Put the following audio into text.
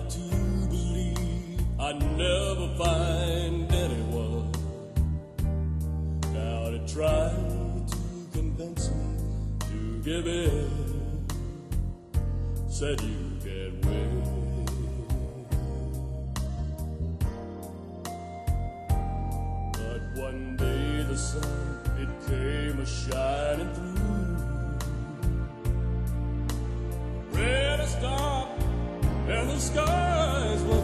started to believe I'd never find anyone. Now to try to convince me to give in, said you can win. But one day the sun, it came a-shining through, red as dark, and the skies were